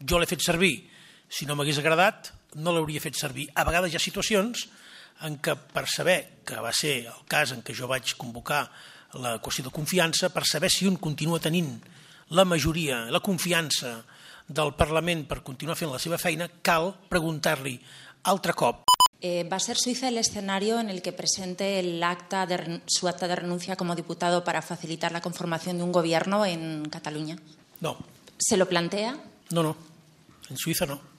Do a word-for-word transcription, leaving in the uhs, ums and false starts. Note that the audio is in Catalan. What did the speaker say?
jo l'he fet servir, si no m'hagués agradat, no l'hauria fet servir. A vegades hi ha situacions en què, per saber, que va ser el cas en què jo vaig convocar la qüestió de confiança, per saber si un continua tenint la majoria, la confiança del Parlament per continuar fent la seva feina, cal preguntar-li altre cop. Eh, ¿Va a ser Suiza el escenario en el que presente el acta de, su acta de renuncia como diputado para facilitar la conformación de un gobierno en Cataluña? No. ¿Se lo plantea? No, no. En Suiza no.